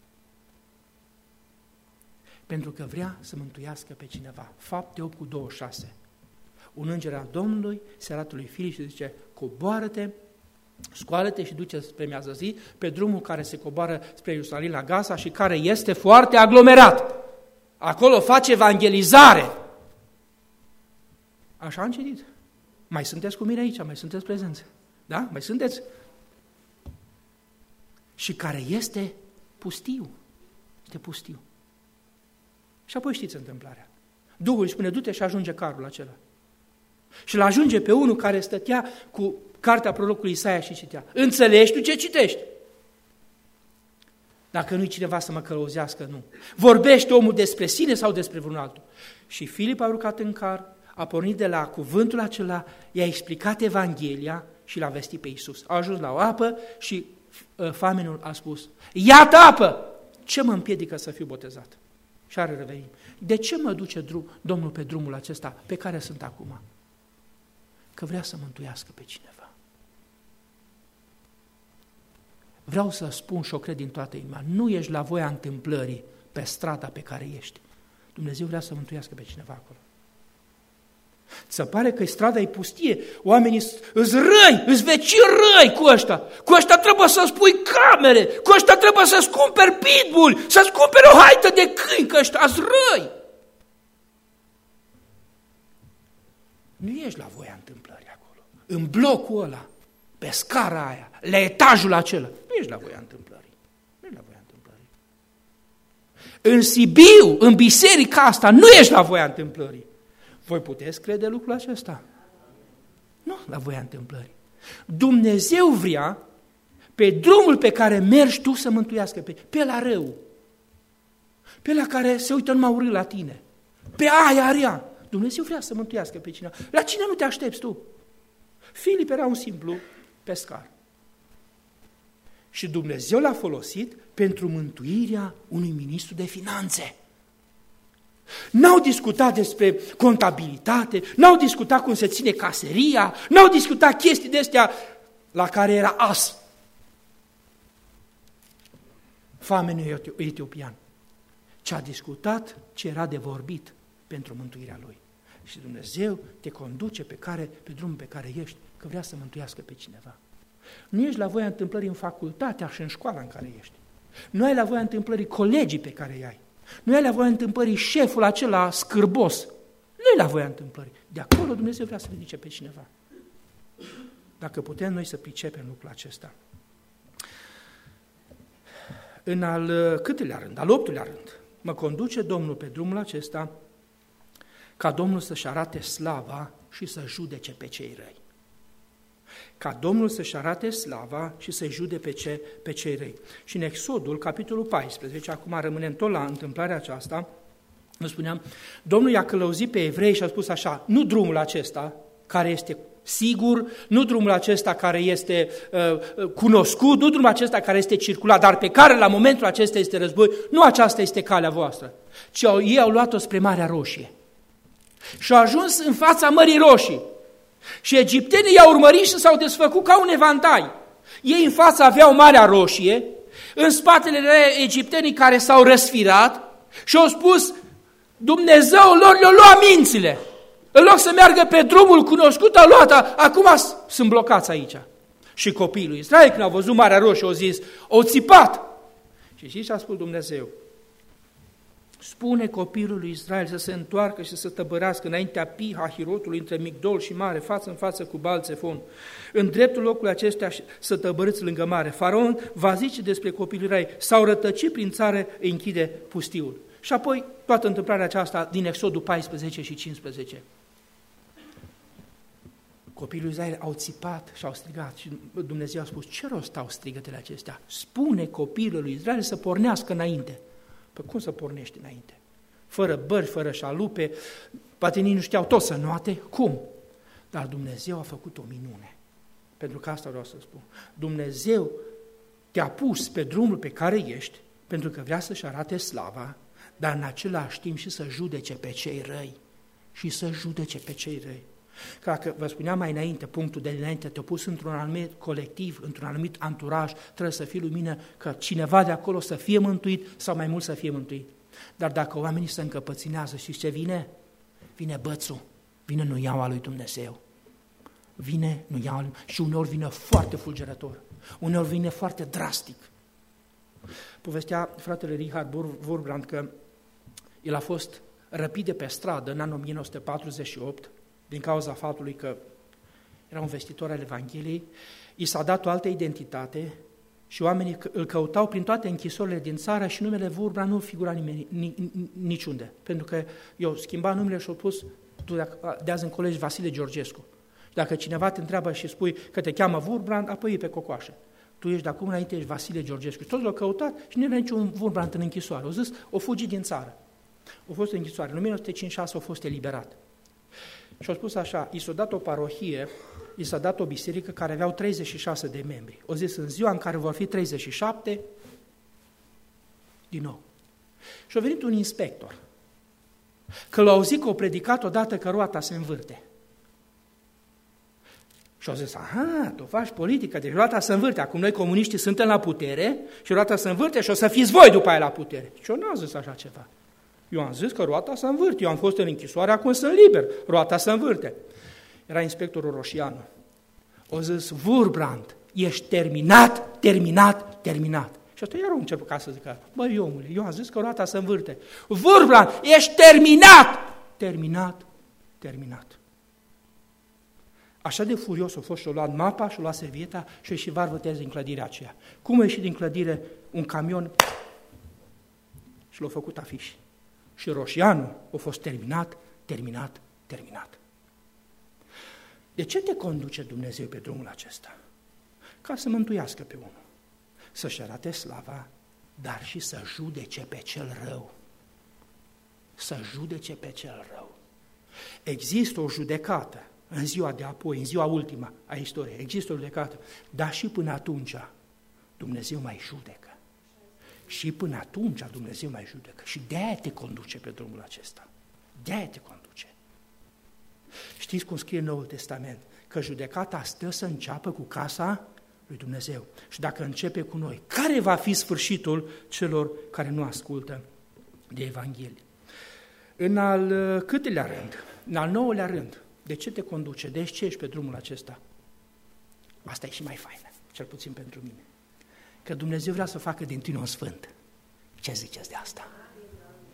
Pentru că vrea să mântuiască pe cineva. Fapte opt cu douăzeci și șase. Un înger al Domnului se arată lui Filip și zice, coboară-te, scoală-te și duce spre miază zi pe drumul care se coboară spre Ierusalim la Gaza și care este foarte aglomerat. Acolo face evangelizare. Așa am citit. Mai sunteți cu mine aici, mai sunteți prezenți. Da? Mai sunteți? Și care este pustiu. Este pustiu. Și apoi știți întâmplarea. Duhul îi spune, du-te și ajunge carul acela. Și îl ajunge pe unul care stătea cu cartea prorocului Isaia și citea. Înțelegi tu ce citești? Dacă nu-i cineva să mă călăuzească, nu. Vorbește omul despre sine sau despre vreun altul. Și Filip a urcat în car, a pornit de la cuvântul acela, i-a explicat Evanghelia și l-a vestit pe Iisus. A ajuns la o apă și uh, famenul a spus, iată apă! Ce mă împiedică să fiu botezat? Și are revenit. De ce mă duce drum, Domnul pe drumul acesta pe care sunt acum? Că vrea să mântuiască pe cineva. Vreau să spun și o cred din toată inima, nu ești la voia întâmplării pe strada pe care ești. Dumnezeu vrea să mântuiască pe cineva acolo. Ți-se pare că strada e pustie, oamenii îți răi, îți veci răi cu ăștia, cu ăștia trebuie să-ți pui camere, cu ăștia trebuie să-ți cumperi pitbull, să-ți cumperi o haită de câini, că ăștia îți răi. Nu ești la voia întâmplării acolo, în blocul ăla, pe scara aia, la etajul acela, nu ești la voia întâmplării, nu ești la voia întâmplării. În Sibiu, în biserica asta, nu ești la voia întâmplării. Voi puteți crede lucrul acesta? Nu, la voia întâmplării. Dumnezeu vrea pe drumul pe care mergi tu să mântuiască pe, pe la rău, pe la care se uită numai urât la tine, pe aia rea. Dumnezeu vrea să mântuiască pe cineva. La cine nu te aștepți tu? Filip era un simplu pescar. Și Dumnezeu l-a folosit pentru mântuirea unui ministru de finanțe. N-au discutat despre contabilitate, n-au discutat cum se ține caseria, n-au discutat chestii de-astea la care era as. Famenul etiopian. Ce a discutat, ce era de vorbit pentru mântuirea lui. Și Dumnezeu te conduce pe, care, pe drumul pe care ești, că vrea să mântuiască pe cineva. Nu ești la voia întâmplării în facultatea și în școala în care ești. Nu ai la voia întâmplării colegii pe care îi ai. Nu e la voia întâmplării șeful acela scârbos. Nu e la voia întâmplării. De acolo Dumnezeu vrea să ridice pe cineva. Dacă putem noi să pricepem lucrul acesta. În al câtelea rând, al optulea rând, mă conduce Domnul pe drumul acesta ca Domnul să-și arate slava și să judece pe cei răi. Ca Domnul să-și arate slava și să-i jude pe, ce, pe cei răi. Și în Exodul, capitolul paisprezece, acum rămânem tot la întâmplarea aceasta, vă spuneam, Domnul i-a călăuzit pe evrei și a spus așa, nu drumul acesta care este sigur, nu drumul acesta care este uh, cunoscut, nu drumul acesta care este circulat, dar pe care la momentul acesta este război, nu aceasta este calea voastră, ci au, ei au luat-o spre Marea Roșie. Și au ajuns în fața Mării Roșii. Și egiptenii i-au urmărit și s-au desfăcut ca un evantai. Ei în față aveau Marea Roșie, în spatele egiptenii care s-au răsfirat și au spus, Dumnezeu lor le-a luat mințile. În loc să meargă pe drumul cunoscut, au luat, acum sunt blocați aici. Și copiii lui Israel, când au văzut Marea Roșie, au zis, au țipat. Și știți ce a spus Dumnezeu? Spune copilul lui Israel să se întoarcă și să tăbărească înaintea Piha, Hirotului, între Migdol și Mare, față în față cu Baal-Țefon. În dreptul locului acestea să tăbărâți lângă Mare. Faraon va zice despre copilul Israel, s-au rătăcit prin țară, îi închide pustiul. Și apoi toată întâmplarea aceasta din Exodul paisprezece și cincisprezece. Copiii lui Israel au țipat și au strigat și Dumnezeu a spus, ce rost au strigătele acestea? Spune copilul lui Israel să pornească înainte. Păi cum să pornești înainte? Fără bări, fără șalupe, poate nici nu știau tot să înoate, cum? Dar Dumnezeu a făcut o minune. Pentru că asta vreau să spun. Dumnezeu te-a pus pe drumul pe care ești, pentru că vrea să-și arate slava, dar în același timp și să judece pe cei răi. Și să judece pe cei răi. Că dacă vă spuneam mai înainte, punctul de înainte, te-a pus într-un anumit colectiv, într-un anumit anturaj, trebuie să fii lumină, că cineva de acolo să fie mântuit sau mai mult să fie mântuit. Dar dacă oamenii se încăpăținează, știți ce vine? Vine bățul, vine nuiaua lui Dumnezeu. Vine nuiaua lui și uneori vine foarte fulgerător, uneori vine foarte drastic. Povestea fratele Richard Wurmbrand că el a fost răpit de pe stradă în anul o mie nouă sute patruzeci și opt, din cauza faptului că era un vestitor al Evangheliei, i s-a dat o altă identitate și oamenii îl căutau prin toate închisorile din țară și numele Wurmbrand nu figura nimeni, niciunde. Pentru că eu schimba numele și au pus, tu de azi în colegi Vasile Georgescu. Și dacă cineva te întreabă și spui că te cheamă Wurmbrand, apoi e pe cocoașă. Tu ești de acum înainte, ești Vasile Georgescu. Toți l-au căutat și nu era niciun Wurmbrand în închisoare. Au zis, o fugit din țară. O fost în închisoare. În o mie nouă sute cincizeci și șase a fost eliberat. Și au spus așa, i s-a dat o parohie, i s-a dat o biserică care aveau treizeci și șase de membri. O zis, în ziua în care vor fi treizeci și șapte, din nou. Și a venit un inspector, că l-a auzit că o predicat odată că roata se învârte. Și au zis, aha, tu faci politică, deci roata se învârte, acum noi comuniștii suntem la putere și roata se învârte și o să fiți voi după aia la putere. Și eu n-am zis așa ceva. Eu am zis că roata se învârte, eu am fost în închisoare, acum sunt liber, roata se învârte. Era inspectorul Roșianu. O zis, Wurmbrand, ești terminat, terminat, terminat. Și atunci iar am început ca să zică, băi omule, eu am zis că roata se învârte. Wurmbrand, ești terminat, terminat, terminat. Așa de furios a fost și-a luat mapa, și-a luat servieta și-a ieșit varvătez din clădirea aceea. Cum a ieșit din clădire un camion și l-a făcut afiș. Și Roșianu a fost terminat, terminat, terminat. De ce te conduce Dumnezeu pe drumul acesta? Ca să mântuiască pe unul, să-și arate slava, dar și să judece pe cel rău. Să judece pe cel rău. Există o judecată în ziua de apoi, în ziua ultima a istoriei, există o judecată, dar și până atunci Dumnezeu mai judecă. Și până atunci Dumnezeu mai judecă. Și de-aia te conduce pe drumul acesta. De-aia te conduce. Știți cum scrie în Noul Testament? Că judecata stă să înceapă cu casa lui Dumnezeu. Și dacă începe cu noi, care va fi sfârșitul celor care nu ascultă de Evanghelie? În al câtelea rând, în al nouălea rând, de ce te conduce? De ce ești pe drumul acesta? Asta e și mai faină, cel puțin pentru mine. Că Dumnezeu vrea să facă din tine un sfânt. Ce ziceți de asta?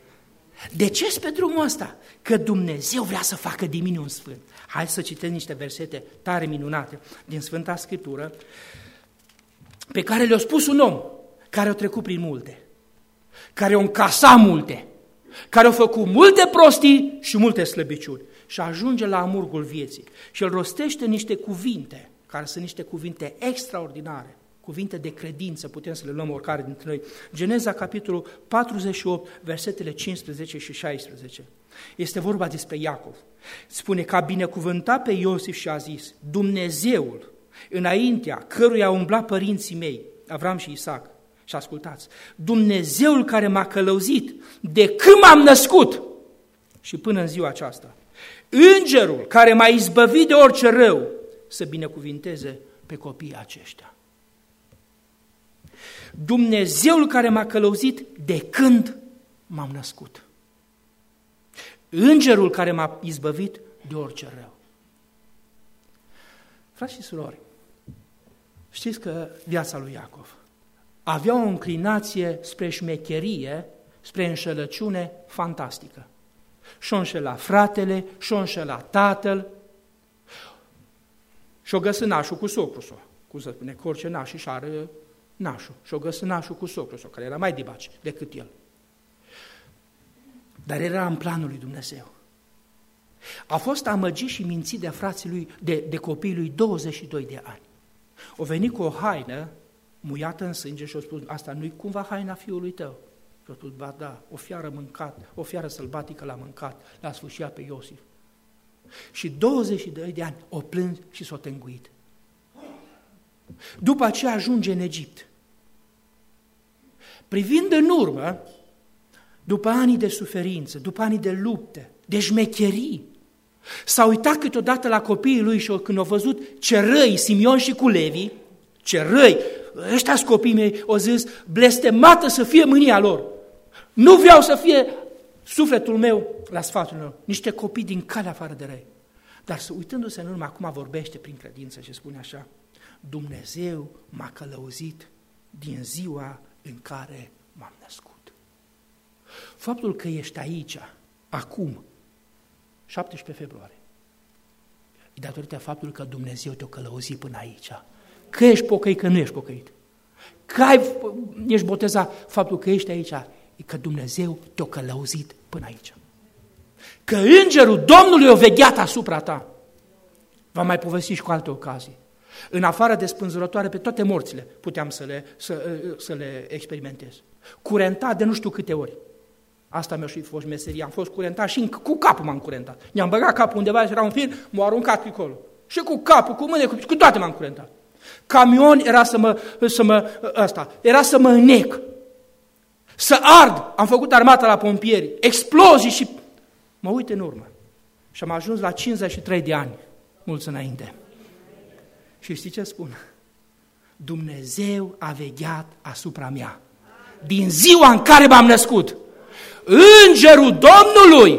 De ce pe drumul ăsta? Că Dumnezeu vrea să facă din mine un sfânt. Hai să citesc niște versete tare minunate din Sfânta Scriptură, pe care le-a spus un om care a trecut prin multe, care a încasat multe, care a făcut multe prostii și multe slăbiciuni și ajunge la amurgul vieții și îl rostește niște cuvinte, care sunt niște cuvinte extraordinare, cuvinte de credință, putem să le luăm oricare dintre noi. Geneza, capitolul patruzeci și opt, versetele cincisprezece și șaisprezece. Este vorba despre Iacov. Spune că a binecuvântat pe Iosif și a zis: Dumnezeul, înaintea căruia au umblat părinții mei, Avram și Isaac, și ascultați, Dumnezeul care m-a călăuzit de când m-am născut și până în ziua aceasta, Îngerul care m-a izbăvit de orice rău, să binecuvinteze pe copiii aceștia. Dumnezeul care m-a călăuzit de când m-am născut. Îngerul care m-a izbăvit de orice rău. Frați și surori, știți că viața lui Iacov avea o înclinație spre șmecherie, spre înșelăciune fantastică. Și-o înșela fratele, și-o înșela tatăl, și-o găsă nașul cu socru său. Cum să spune, că orice naș își are nașul. Și-o găsă nașul cu socru său, care era mai dibaci decât el. Dar era în planul lui Dumnezeu. A fost amăgit și mințit de frații lui, de, de copiii lui douăzeci și doi de ani. O venit cu o haină muiată în sânge și a spus: asta nu-i cumva haina fiului tău? Și a spus: ba da, o fiară mâncat, o fiară sălbatică l-a mâncat, l-a sfâșiat pe Iosif. Și douăzeci și doi de ani o plâns și s-o tânguit. După aceea ajunge în Egipt. Privind în urmă, după ani de suferință, după ani de lupte, de șmecherii, s-a uitat câteodată la copiii lui și când au văzut ce răi Simion și cu Levi, ce răi, ăștia-s copiii mei, au zis: blestemată să fie mânia lor. Nu vreau să fie sufletul meu la sfatul lor, niște copii din calea afară de răi. Dar uitându-se în urmă, acum vorbește prin credință și spune așa: Dumnezeu m-a călăuzit din ziua în care m-am născut. Faptul că ești aici, acum, șaptesprezece februarie, e datorită faptului că Dumnezeu te-a călăuzit până aici. Că ești pocăit, că nu ești pocăit. Că ai, ești botezat, faptul că ești aici, e că Dumnezeu te-a călăuzit până aici. Că îngerul Domnului a vegheat asupra ta. V-am mai povestit și cu alte ocazii. În afară de spânzurătoare, pe toate morțile puteam să le, să, să le experimentez. Curentat de nu știu câte ori. Asta mi-a și fost meseria. Am fost curentat și cu capul m-am curentat. Mi-am băgat capul undeva și era un fir, m-a aruncat acolo. Și cu capul, cu mâine, cu, cu toate m-am curentat. Camion era să mă, să mă, ăsta, era să mă înnec. Să ard. Am făcut armata la pompieri. Explozii și... Mă uit în urmă. Și am ajuns la cincizeci și trei de ani. Mulți înainte. Și știi ce spun? Dumnezeu a vegheat asupra mea. Din ziua în care m-am născut. Îngerul Domnului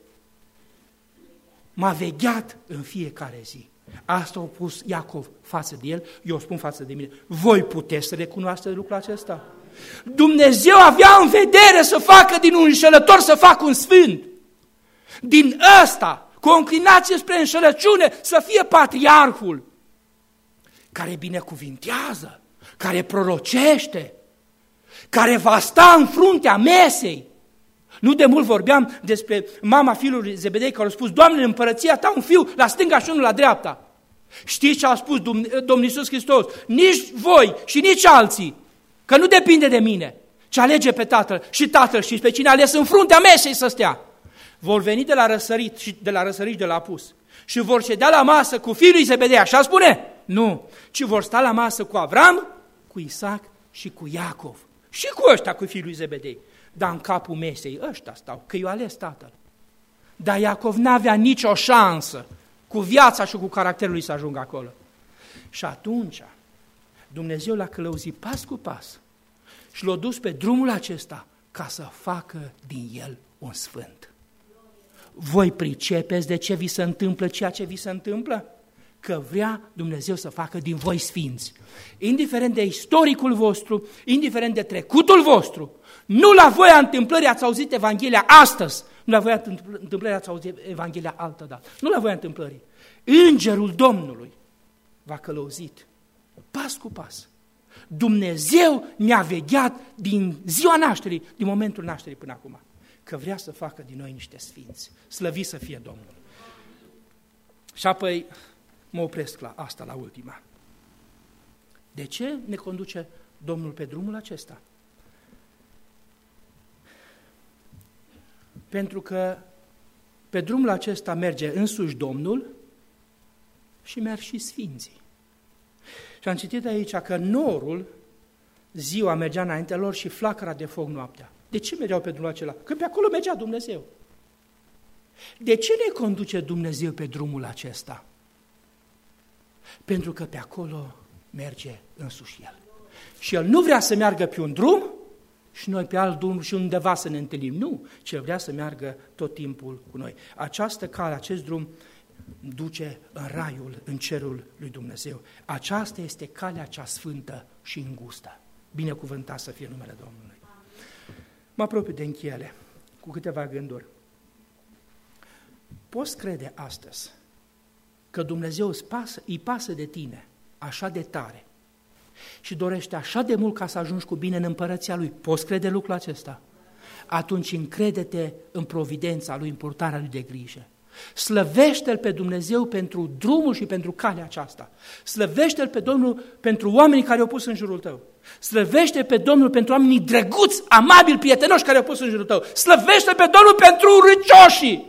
m-a vegheat în fiecare zi. Asta a pus Iacov față de el, eu o spun față de mine. Voi puteți să recunoașteți lucrul acesta? Dumnezeu avea în vedere să facă din un înșelător să facă un sfânt. Din ăsta, cu o înclinație spre înșelăciune, să fie patriarhul care binecuvintează, care prorocește, care va sta în fruntea mesei. Nu de mult vorbeam despre mama fiului Zebedei care a spus: Doamne, în împărăția ta un fiu la stânga și unul la dreapta. Știți ce a spus Domnul Iisus Hristos? Nici voi și nici alții, că nu depinde de mine, ci alege pe Tatăl și Tatăl și pe cine a ales în fruntea mesei să stea. Vor veni de la răsărit și de la răsărit de la apus și vor ședea la masă cu fiul lui Zebedei, așa spune? Nu, ci vor sta la masă cu Avram, cu Isaac și cu Iacov. Și cu ăștia, cu fiul lui Zebedei. Dar în capul mesei ăștia stau, că i-o ales tatăl. Dar Iacov n-avea nicio șansă cu viața și cu caracterul lui să ajungă acolo. Și atunci Dumnezeu l-a călăuzit pas cu pas și l-a dus pe drumul acesta ca să facă din el un sfânt. Voi pricepeți de ce vi se întâmplă ceea ce vi se întâmplă? că vrea Dumnezeu să facă din voi sfinți. Indiferent de istoricul vostru, indiferent de trecutul vostru, nu la voia întâmplării ați auzit Evanghelia astăzi, nu la voia întâmplării ați auzit Evanghelia altădată, nu la voia întâmplării. Îngerul Domnului v-a călăuzit pas cu pas. Dumnezeu ne-a vegheat din ziua nașterii, din momentul nașterii până acum, că vrea să facă din noi niște sfinți. Slăvit să fie Domnul. Și apoi mă opresc la asta, la ultima. De ce ne conduce Domnul pe drumul acesta? Pentru că pe drumul acesta merge însuși Domnul și merg și sfinții. Și am citit aici că norul ziua mergea înaintea lor și flacăra de foc noaptea. De ce mergeau pe drumul acela? Că pe acolo mergea Dumnezeu. De ce ne conduce Dumnezeu pe drumul acesta? Pentru că pe acolo merge însuși El. Și El nu vrea să meargă pe un drum și noi pe alt drum și undeva să ne întâlnim. Nu, ci El vrea să meargă tot timpul cu noi. Această cale, acest drum duce în raiul, în cerul lui Dumnezeu. Aceasta este calea cea sfântă și îngustă. Binecuvântat să fie numele Domnului. Mă apropiu de încheiere cu câteva gânduri. Poți crede astăzi că Dumnezeu îți pasă, îi pasă de tine așa de tare și dorește așa de mult ca să ajungi cu bine în împărăția Lui? Poți crede lucrul acesta? Atunci încrede-te în providența Lui, în purtarea Lui de grijă. Slăvește-L pe Dumnezeu pentru drumul și pentru calea aceasta. Slăvește-L pe Domnul pentru oamenii care au pus în jurul tău. Slăvește pe Domnul pentru oamenii drăguți, amabili, prietenoși care au pus în jurul tău. Slăvește pe Domnul pentru râcioșii,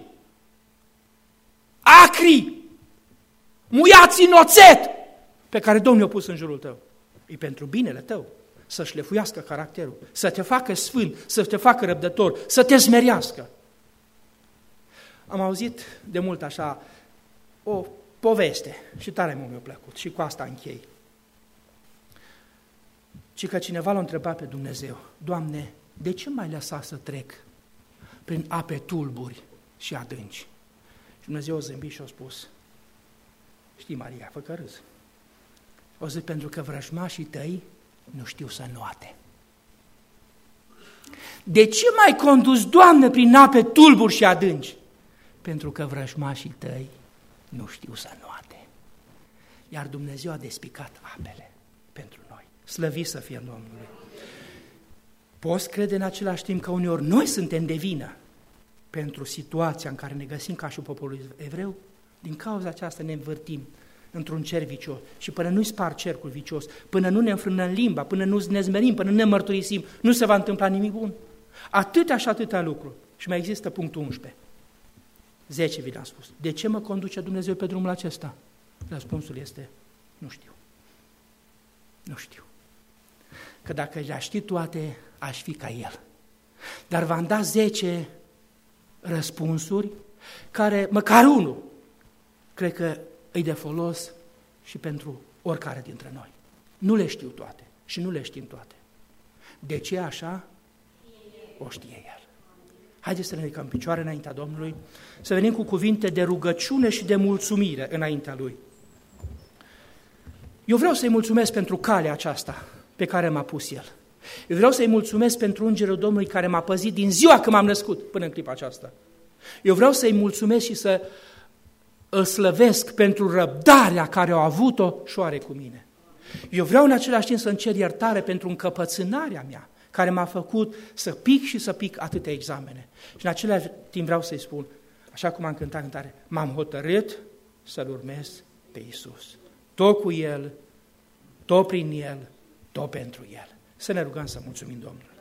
acri, muiații în oțet pe care Domnul i-a pus în jurul tău. E pentru binele tău să șlefuiască caracterul, să te facă sfânt, să te facă răbdător, să te smerească. Am auzit de mult așa o poveste și tare mult mi-a plăcut și cu asta închei. Ci că cineva l-a întrebat pe Dumnezeu: Doamne, de ce m-ai lăsat să trec prin ape tulburi și adânci? Și Dumnezeu a zâmbit și a spus: știi, Maria, fă că râzi. O zic, pentru că vrăjmașii tăi nu știu să nuate. De ce m-ai condus, Doamne, prin ape tulburi și adânci? Pentru că vrăjmașii tăi nu știu să nuate. Iar Dumnezeu a despicat apele pentru noi. Slăvit să fie Domnului. Poți crede în același timp că uneori noi suntem de vină pentru situația în care ne găsim ca și poporul evreu? Din cauza aceasta ne învârtim într-un cer vicios și până nu-i spar cercul vicios, până nu ne înfrânăm limba, până nu ne zmerim, până nu ne mărturisim, nu se va întâmpla nimic bun. Atâtea și atâtea lucruri. Și mai există punctul unsprezece. zece vi le-am spus. De ce mă conduce Dumnezeu pe drumul acesta? Răspunsul este: nu știu. Nu știu. Că dacă le-aș ști toate, aș fi ca El. Dar v-am dat zece răspunsuri care, măcar unul, cred că îi de folos și pentru oricare dintre noi. Nu le știu toate și nu le știm toate. De ce așa? O știe El. Haideți să ne ridicăm în picioare înaintea Domnului, să venim cu cuvinte de rugăciune și de mulțumire înaintea Lui. Eu vreau să-i mulțumesc pentru calea aceasta pe care m-a pus El. Eu vreau să-i mulțumesc pentru Îngerul Domnului care m-a păzit din ziua când m-am născut până în clipa aceasta. Eu vreau să-i mulțumesc și să îl slăvesc pentru răbdarea care au avut-o și o are cu mine. Eu vreau în același timp să-mi cer iertare pentru încăpățânarea mea, care m-a făcut să pic și să pic atâtea examene. Și în același timp vreau să-i spun, așa cum am cântat cântare, m-am hotărât să-L urmez pe Iisus. Tot cu El, tot prin El, tot pentru El. Să ne rugăm să mulțumim Domnului.